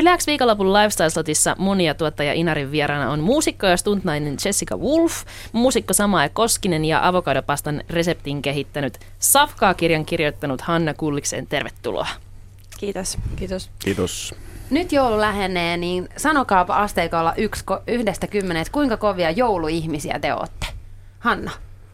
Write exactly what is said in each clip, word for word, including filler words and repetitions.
Yle X viikonlopun Lifestyle-slotissa mun ja tuottaja Inarin vieraana on muusikko ja stuntnainen Jessica Wolf, muusikko Samae Koskinen ja avokadopastan reseptin kehittänyt Safkaa-kirjan kirjoittanut Hanna Kulliksen. Tervetuloa. Kiitos. Kiitos. Kiitos. Nyt joulu lähenee, niin sanokaapa asteikolla yksi, yhdestä kymmenen, että kuinka kovia jouluihmisiä te olette? Hanna?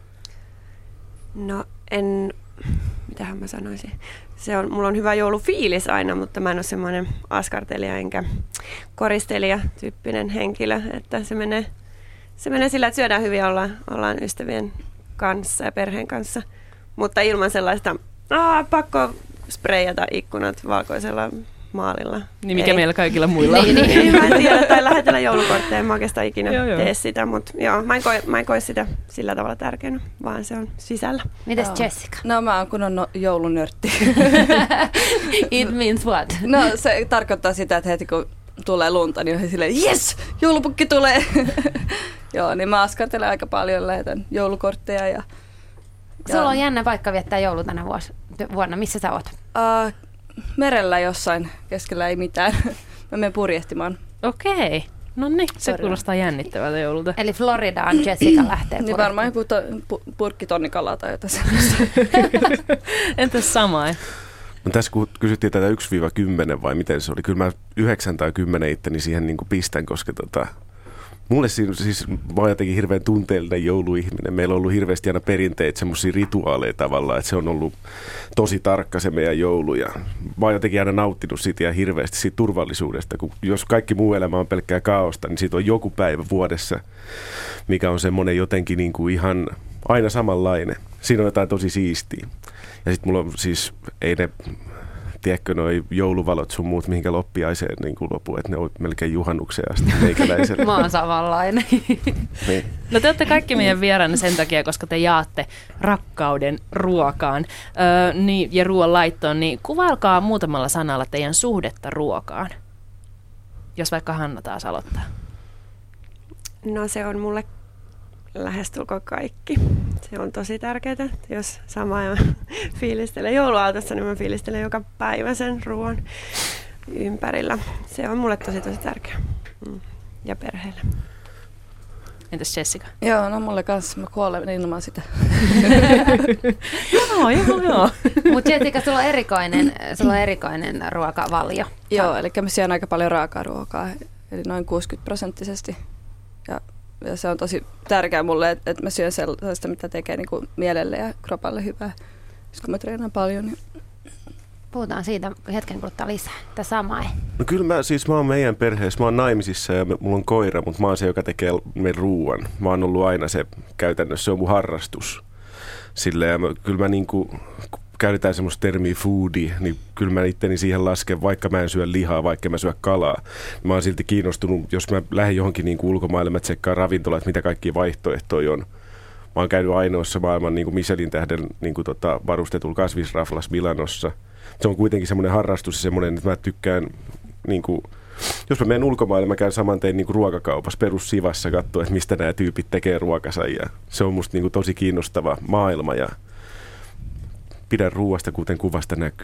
No en, mitähän mä sanoisin. Se on, mulla on hyvä joulufiilis aina, mutta mä en ole semmoinen askartelija enkä koristelija tyyppinen henkilö. Että se menee, se menee sillä, että syödään hyvin ja ollaan, ollaan ystävien kanssa ja perheen kanssa. Mutta ilman sellaista, aah, pakko spreijata ikkunat valkoisella maalilla. Niin mikä Ei. meillä kaikilla muilla. Niin, niin. Mä en tiedä, tai lähetellä joulukortteja, en mä oikeastaan ikinä joo, joo. tee sitä, mutta joo, mä en, koe, mä en koe sitä sillä tavalla tärkeänä, vaan se on sisällä. Mites Joo. Jessica? No mä oon kunnon no, joulunörtti. It means what? No se tarkoittaa sitä, että heti kun tulee lunta, niin on silleen, yes, joulupukki tulee. Joo, niin mä askartelen aika paljon, lähetän joulukortteja. Ja, ja... Sulla on jännä paikka viettää joulu tänä vuos, vuonna. Missä sä oot? Uh, merellä jossain, keskellä ei mitään. Mä menen purjehtimaan. Okei. No niin, se Sorry. kuulostaa jännittävältä joululta. Eli Floridaan Jessica lähtee Niin varmaan joku to, pu, purkkitonnikalaa tai jotain sellaista. Entäs Samae? No tässä kun kysyttiin tätä yksi kymmenen vai miten se oli, kyllä mä yhdeksän tai kymmenen itteni siihen niin kuin pistän, koska tota, mulle siis, siis mä oon jotenkin hirveän tunteellinen jouluihminen. Meillä on ollut hirveästi aina perinteitä, semmoisia rituaaleja tavallaan, että se on ollut tosi tarkka se meidän joulu. Ja mä oon jotenkin aina nauttinut siitä ja hirveästi siitä turvallisuudesta, kun jos kaikki muu elämä on pelkkää kaaosta, niin siitä on joku päivä vuodessa, mikä on semmoinen jotenkin niin kuin ihan aina samanlainen. Siinä on jotain tosi siistiä. Ja sitten mulla on siis, ei ne, tiedätkö, noi jouluvalot sun muut, mihinkä loppiaiseen niin kuin lopu, että ne on melkein juhannukseen asti meikäläisellä. Mä oon samanlainen. Niin. No te olette kaikki meidän vieraana sen takia, koska te jaatte rakkauden ruokaan öö, niin, ja ruoan laittoon, niin kuvailkaa muutamalla sanalla teidän suhdetta ruokaan, jos vaikka Hanna taas aloittaa. No se on mulle lähestulkoon kaikki. Se on tosi tärkeää. Jos sama fiilistelee jouluaatossa, niin mä fiilistelen joka päivä sen ruoan ympärillä. Se on mulle tosi tosi tärkeää. Mm. Ja perheelle. Entäs Jessica? Joo, no mulle kanssa. Mä kuolen ilman sitä. joo, joo, joo. Mutta Jessica, sulla on erikoinen, sulla on erikoinen ruokavalio. Joo, eli mä syön aika paljon raakaa ruokaa, eli noin kuusikymmentä prosenttisesti. Ja, ja se on tosi tärkeää mulle, että, että mä syön sellaista, mitä tekee niin kuin mielelle ja kropalle hyvää. Jos kun mä treenaan paljon, niin... Puhutaan siitä hetken kuluttua lisää. Tämä sama ei. No kyllä mä, siis mä oon meidän perheessä, mä oon naimisissa ja mulla on koira, mutta mä oon se, joka tekee meidän ruuan. Mä oon ollut aina se käytännössä, se on mun harrastus. Silleen, ja mä, kyllä mä niinku, kun käytetään semmoista termiä foodie, niin kyllä mä itteni siihen lasken, vaikka mä en syö lihaa, vaikka mä syö kalaa. Mä oon silti kiinnostunut, jos mä lähden johonkin niinku ulkomaille, mä tsekkaan ravintolat, mitä kaikkia vaihtoehtoja on. Mä oon käynyt ainoassa maailman niin kuin Michelin tähden niin kuin tota, varustetulla kasvisraflas Milanossa. Se on kuitenkin semmoinen harrastus ja semmoinen, että mä tykkään, niin kuin, jos mä menen ulkomaille, mä käyn saman tein niin kuin ruokakaupassa perussivassa katsoa, että mistä nämä tyypit tekee ruokansa. Ja se on musta niin kuin tosi kiinnostava maailma ja pidän ruuasta, kuten kuvasta näkyy.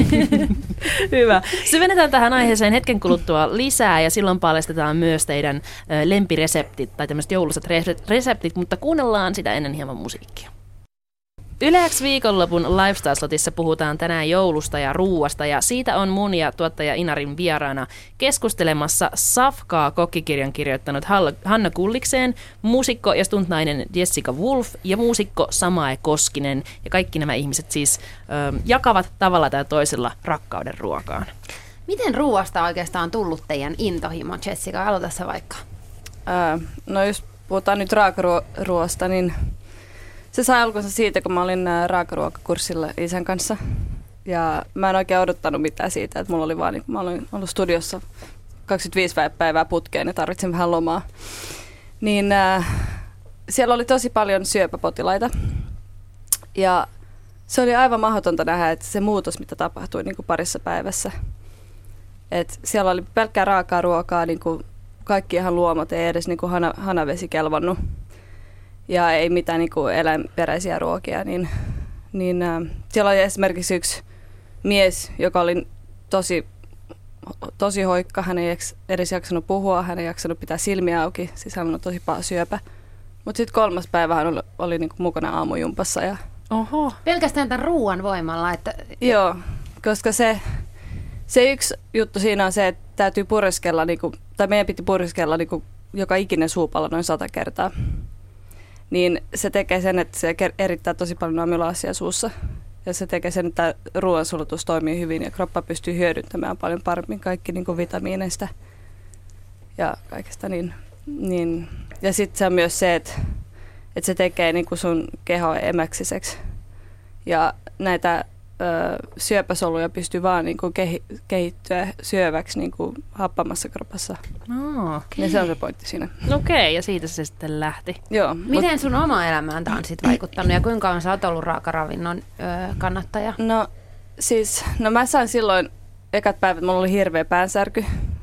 Hyvä. Syvennetään tähän aiheeseen hetken kuluttua lisää ja silloin paljastetaan myös teidän lempireseptit tai tämmöiset joulusat reseptit, mutta kuunnellaan sitä ennen hieman musiikkia. Yle X viikonlopun Lifestyle-slotissa puhutaan tänään joulusta ja ruuasta ja siitä on mun ja tuottaja Inarin vieraana keskustelemassa Safkaa kokkikirjan kirjoittanut Hanna Kullikseen, muusikko ja stuntnainen Jessica Wolf ja muusikko Samae Koskinen. Ja kaikki nämä ihmiset siis ö, jakavat tavalla tai toisella rakkauden ruokaan. Miten ruuasta oikeastaan on tullut teidän intohimo, Jessica? Aloita sä vaikka. Ää, no jos puhutaan nyt raakaruoasta, niin se sai alkunsa siitä, kun mä olin raakaruokakurssilla isän kanssa. Ja mä en oikein odottanut mitään siitä, että mulla oli vaan, niin mä olin ollut studiossa kaksikymmentäviisi päivää putkeen ja tarvitsin vähän lomaa. Niin äh, siellä oli tosi paljon syöpäpotilaita. Ja se oli aivan mahdotonta nähdä, että se muutos, mitä tapahtui niin kuin parissa päivässä. Et siellä oli pelkkää raakaa ruokaa, niin kuin kaikki ihan luomat, ei edes niin kuin hana, hanavesi kelvannut. Ja ei mitään niin kuin eläinperäisiä ruokia, niin, niin äh, siellä oli esimerkiksi yksi mies, joka oli tosi tosi hoikka, hän ei edes jaksanut puhua, hän ei jaksanut pitää silmiä auki, siis hän on tosi paha syöpä. Mutta sitten kolmas päivä hän oli, oli niinku mukana aamujumpassa. Ja Oho. Pelkästään tämän ruoan voimalla, että... Joo, koska se, se yksi juttu siinä on se, että täytyy pureskella, niinku, tai meidän piti pureskella niinku joka ikinen suupala noin sata kertaa. Niin se tekee sen, että se erittää tosi paljon amylaasia suussa. Ja se tekee sen, että ruoansulutus toimii hyvin ja kroppa pystyy hyödyntämään paljon paremmin kaikki niin kuin vitamiineista ja kaikesta. Niin, niin. Ja sitten se on myös se, että, että se tekee niin kuin sun keho emäksiseksi. Ja näitä ö, syöpäsoluja pystyy vaan niin kuin kehi, kehittyä syöväksi niin kuin happamassa kropassa. No, okay. Ja se on se pointti siinä. Okei, okay, ja siitä se sitten lähti. Joo, Miten mut, sun oma elämään tämä on sit vaikuttanut ja kuinka on sä oot ollut raakaravinnon ö, kannattaja? No siis, no mä sain silloin ekat päivät, mulla oli hirveä päänsärky.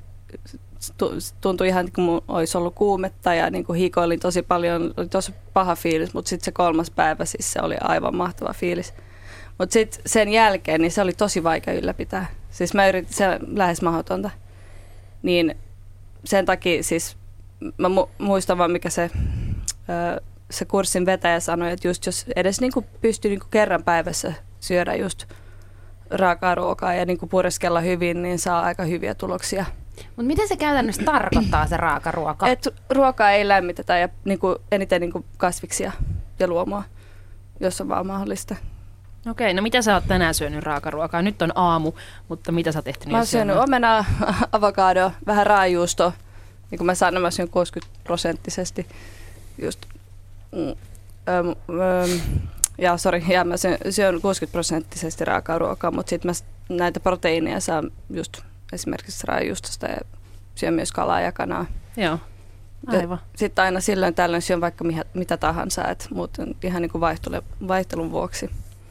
Tuntui ihan kuin mulla olisi ollut kuumetta ja niin kuin hikoilin tosi paljon, oli tosi paha fiilis, mutta sitten se kolmas päivä, siis se oli aivan mahtava fiilis. Mutta sitten sen jälkeen, niin se oli tosi vaikea ylläpitää. Siis mä yritin, se lähes mahdotonta. Niin sen takia siis, mä mu- muistan vaan mikä se, ö, se kurssin vetäjä sanoi, että just jos edes niinku pystyy niinku kerran päivässä syödä just raakaa ruokaa ja niinku pureskella hyvin, niin saa aika hyviä tuloksia. Mutta mitä se käytännössä tarkoittaa se raakaruoka? Et ruokaa ei lämmitetä ja niinku, eniten niinku kasviksia ja luomua, jos on vaan mahdollista. Okei, no mitä sä oot tänään syönyt raakaruokaa? Nyt on aamu, mutta mitä sä oot ehtinyt Mä oon syönyt omenaa, avokadoa, vähän raajuustoa. Niin kuin mä sanoin, mä syön kuusikymmentä prosenttisesti. Just, mm, öm, öm, ja sori, ja mä syön, syön kuusikymmentä prosenttisesti raakaa ruokaa, mutta sitten mä näitä proteiineja saan just esimerkiksi raajuustosta ja syön myös kalaa ja kanaa. Joo, aivan. Sitten aina silloin tällöin syön vaikka mihin, mitä tahansa, että muuten ihan niin kuin vaihtelun vuoksi.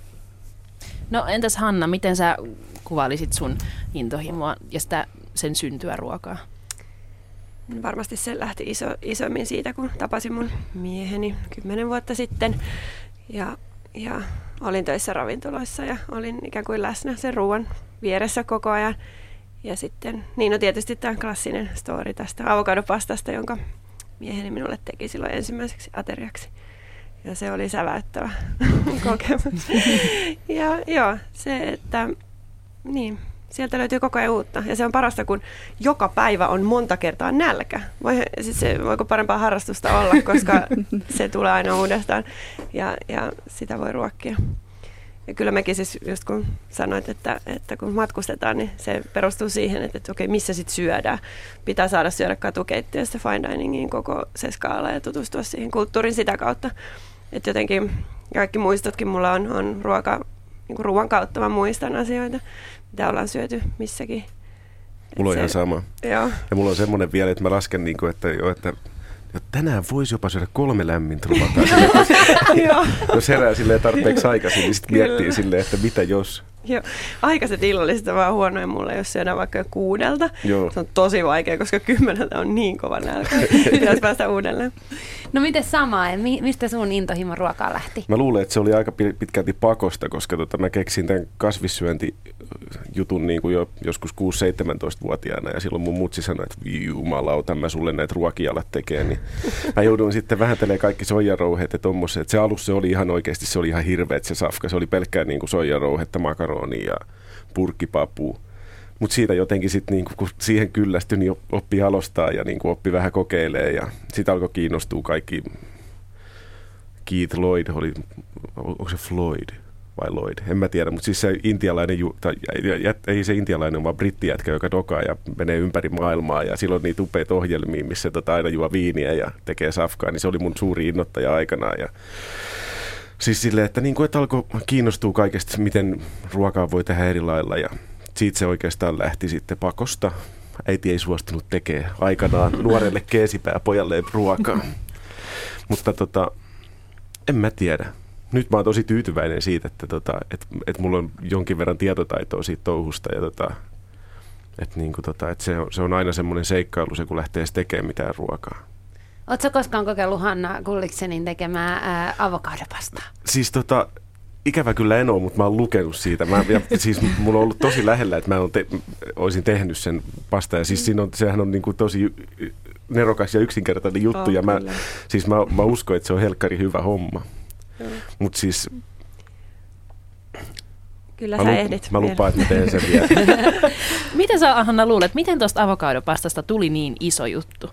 No entäs Hanna, miten sä kuvailisit sun intohimoa ja sitä, sen syntyä ruokaa? Varmasti se lähti iso, isommin siitä, kun tapasin mun mieheni kymmenen vuotta sitten. Ja, ja olin töissä ravintoloissa ja olin ikään kuin läsnä sen ruoan vieressä koko ajan. Ja sitten, niin no tietysti tämä klassinen story tästä avokadopastasta, jonka mieheni minulle teki silloin ensimmäiseksi ateriaksi. Ja se oli säväyttävä kokemus. Ja joo, se, että niin, sieltä löytyy koko ajan uutta. Ja se on parasta, kun joka päivä on monta kertaa nälkä. Voi, siis se, voiko parempaa harrastusta olla, koska se tulee aina uudestaan. Ja, ja sitä voi ruokkia. Ja kyllä mekin siis, just kun sanoit, että, että kun matkustetaan, niin se perustuu siihen, että, että okei, missä sitten syödään. Pitää saada syödä katukeittiöstä fine diningiin koko se skaala ja tutustua siihen kulttuuriin sitä kautta. Että jotenkin kaikki muistotkin mulla on, on ruoka, niin kuin ruoan kautta mä muistan asioita, mitä ollaan syöty missäkin. Mulla on ihan sama. Joo. Ja mulla on semmoinen vielä, että mä lasken, niin kuin, että, jo, että jo tänään voisi jopa syödä kolme lämmintä ruokaa. Jos herää silleen tarpeeksi aikaisin, niin sitten miettii silleen, että mitä jos. Joo. Aikaiset illalliset on vaan huonoja mulle, jos syödään vaikka jo kuudelta. Joo. Se on tosi vaikea, koska kymmeneltä on niin kova nälkä. Pitäisi päästä uudelleen. No miten sama? Mistä sun intohimo ruokaa lähti? Mä luulen, että se oli aika pitkälti pakosta, koska tota, mä keksin tämän kasvissyöntijutun niin kuin jo joskus kuusi-seitsemäntoista-vuotiaana. Ja silloin mun mutsi sanoi, että jumalauta, mä sulle näitä ruokialat tekee. Niin mä jouduin sitten vähäntelemään kaikki soijarouheet ja tommoset. Et se alussa se oli ihan oikeasti, se oli ihan hirveet se safka. Se oli pelkkää niin kuin soijarouhetta, makaronia ja purkkipapua. Mutta siitä jotenkin sitten niinku, kun siihen kyllästyi, niin oppi jalostaa ja niinku oppi vähän kokeilee ja sitten alkoi kiinnostua kaikki. Keith Lloyd oli, onko se Floyd vai Lloyd, en mä tiedä, mutta siis se intialainen, tai ei se intialainen, vaan brittijätkä, joka dokaa ja menee ympäri maailmaa ja silloin niitä upeita ohjelmia, missä tota aina juo viiniä ja tekee safkaa, niin se oli mun suuri innoittaja aikanaan ja siis silleen, että, niinku, että alkoi kiinnostua kaikesta, miten ruokaa voi tehdä eri lailla ja siitä se oikeastaan lähti sitten pakosta. Äiti ei suostunut tekemään aikanaan nuorelle keesipää pojalle ruokaa. Mutta tota, en mä tiedä. Nyt mä oon tosi tyytyväinen siitä, että, tota, että, että mulla on jonkin verran tietotaitoa siitä touhusta. Ja tota, että niinku tota, että se, on, se on aina semmoinen seikkailu, se kun lähtee tekemään mitään ruokaa. Ootko koskaan kokeillut Hanna Gulliksenin tekemää ää, avokadopastaa? Siis tota, ikävä kyllä en ole, mutta mä oon lukenut siitä. Mä, ja siis mulla on ollut tosi lähellä, että mä te, olisin tehnyt sen pasta. Ja siis siinä on, sehän on niin kuin tosi nerokas ja yksinkertainen juttu. Oh, ja mä, siis mä, mä uskon, että se on helkkari hyvä homma. Mm. Mutta siis... Kyllä mä sä lu- ehdit. Mä lupaan, että mä teen sen vielä. Miten sä, Hanna, luulet, miten tuosta avokadopastasta tuli niin iso juttu?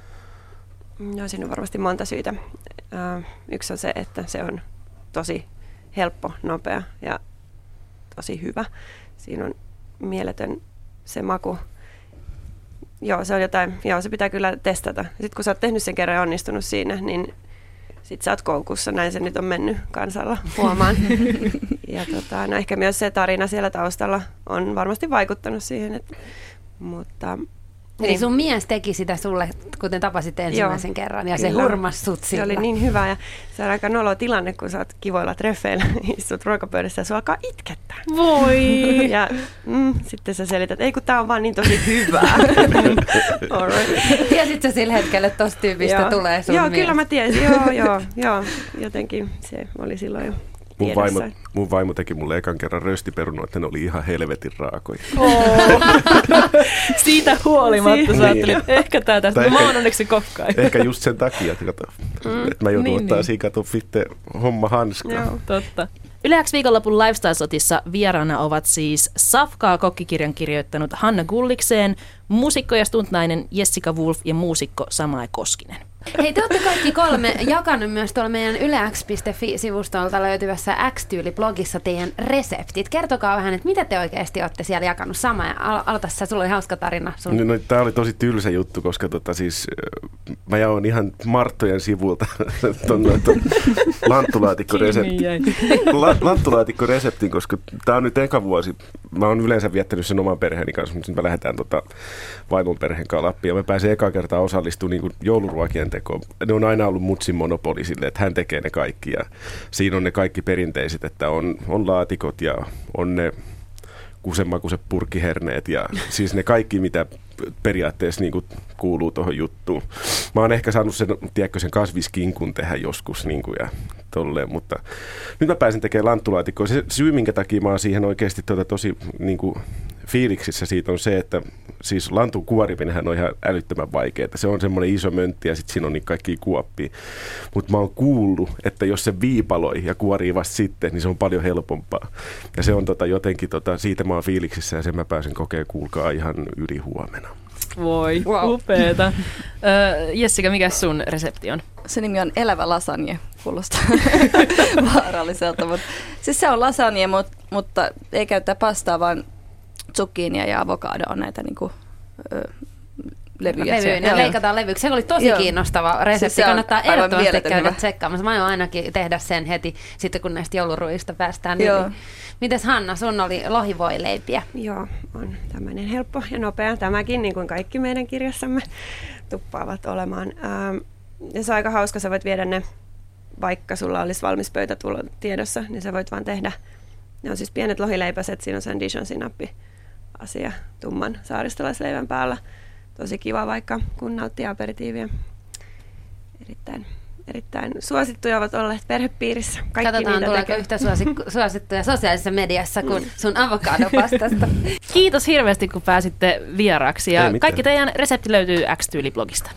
No siinä on varmasti monta syytä. Uh, yksi on se, että se on tosi helppo, nopea ja tosi hyvä. Siinä on mieletön se maku. Joo, se on jotain, joo, se pitää kyllä testata. Sitten kun sä oot tehnyt sen kerran ja onnistunut siinä, niin sit sä oot koukussa. Näin se nyt on mennyt kansalla, huomaan. Ja tota, no ehkä myös se tarina siellä taustalla on varmasti vaikuttanut siihen, että, mutta... Eli niin. sun mies teki sitä sulle, kuten tapasitte ensimmäisen Joo, kerran, ja kyllä. se hurmasi sut sillä. Se oli niin hyvä, ja se on aika nolo tilanne, kun sä oot kivoilla treffeillä, istut ruokapöydässä ja sua alkaa itkettää. Voi! Ja mm, sitten sä selität, ei kun tää on vaan niin tosi hyvää. Right. Tiesit sä sillä hetkellä, että tosta tyypistä Joo. tulee sun Joo, mies? kyllä mä tiesin, joo, joo, joo. Jotenkin se oli silloin jo Mun vaimo, tiedossa. mun vaimo teki mulle ekan kerran röstiperunoita, ne oli ihan helvetin raakoja. Oh. Siitä huolimatta sä ajattelit, Niin. että ehkä tää tästä. Tai Mä ehkä- oon onneksi kokkaan. Ehkä just sen takia, että, kato, Mm. että mä joudun Niin, ottaa niin. siinä kato fitte homma hanskaa. Joo. Totta. Yle X viikonlopun Lifestyle-sotissa vieraana ovat siis Safkaa kokkikirjan kirjoittanut Hanna Gullikseen, muusikko ja stuntnainen Jessica Wolf ja muusikko Samae Koskinen. Hei, te olette kaikki kolme jakanut myös tuolla meidän yle x piste fi-sivustolta löytyvässä X-tyyli-blogissa teidän reseptit. Kertokaa vähän, että mitä te oikeasti olette siellä jakanut. Sama, ja al- aloita sä, sulla oli hauska tarina. Sun. No, no, tämä oli tosi tylsä juttu, koska tota, siis, äh, mä jaoin ihan Marttojen sivulta ton, ton lanttulaatikkoreseptin, La, lanttulaatikkoreseptin, koska tämä on nyt eka vuosi. Mä oon yleensä viettänyt sen oman perheeni kanssa, mutta nyt me lähdetään tota, vaimon perheen kanssa Lappiin. Ja mä pääsen eka kertaa osallistumaan niin kuin jouluruokien tekoon. Ne on aina ollut mutsin monopoli sille, että hän tekee ne kaikki. Ja siinä on ne kaikki perinteiset, että on, on laatikot ja on ne kusenmakuiset purkkiherneet ja siis ne kaikki, mitä periaatteessa niin kuin kuuluu tuohon juttuun. Mä oon ehkä saanut sen, tiedätkö, sen kasviskinkun tehdä joskus niin kuin ja tolleen, mutta nyt mä pääsin tekemään lanttulaatikkoa. Se syy, minkä takia mä oon siihen oikeasti tuota tosi niin kuin fiiliksissä siitä on se, että siis lantun kuoriminenhän on ihan älyttömän vaikeaa. Se on semmoinen iso möntti ja sitten siinä on niin kaikkia kuoppia. Mutta mä oon kuullut, että jos se viipaloi ja kuorii vasta sitten, niin se on paljon helpompaa. Ja se on tota jotenkin, tota, siitä mä oon fiiliksissä ja sen mä pääsen kokeen, kuulkaa, ihan yli huomenna. Voi, Wow. upeeta. Ö, Jessica, mikä sun resepti on? Se nimi on elävä lasagne, kuulostaa vaaralliselta. Mutta, siis se on lasagne, mut, mutta ei käyttää pastaa, vaan zucchinia ja avokado on näitä niinku, ö, levyjä. Levy, ne leikataan levyksi. Se oli tosi Joo. kiinnostava resepti. Siis se on Kannattaa aivan ehdottomasti mieletön käydä hyvä. tsekkaamassa. Mä aion ainakin tehdä sen heti, sitten kun näistä jouluruista päästään Joo. yli. Mites Hanna, sun oli lohivoileipiä? Joo, on tämmöinen helppo ja nopea. Tämäkin, niin kuin kaikki meidän kirjassamme, tuppaavat olemaan. Ähm, ja se on aika hauska, sä voit viedä ne, vaikka sulla olisi valmis pöytätulo tiedossa, niin sä voit vaan tehdä. Ne on siis pienet lohileipäset, siinä on sen Dijon-sinappi asia tumman saaristolaisleivän päällä. Tosi kiva vaikka, kun nauttii aperitiiviä. Erittäin, erittäin suosittuja ovat olleet perhepiirissä. Kaikki Katsotaan, niitä tuleeko tekee. yhtä suosikku- suosittuja sosiaalisessa mediassa kuin sun avokadopastasta. Kiitos hirveästi, kun pääsitte vieraaksi. Ei Ja mitään. kaikki teidän resepti löytyy X-tyyli-blogista.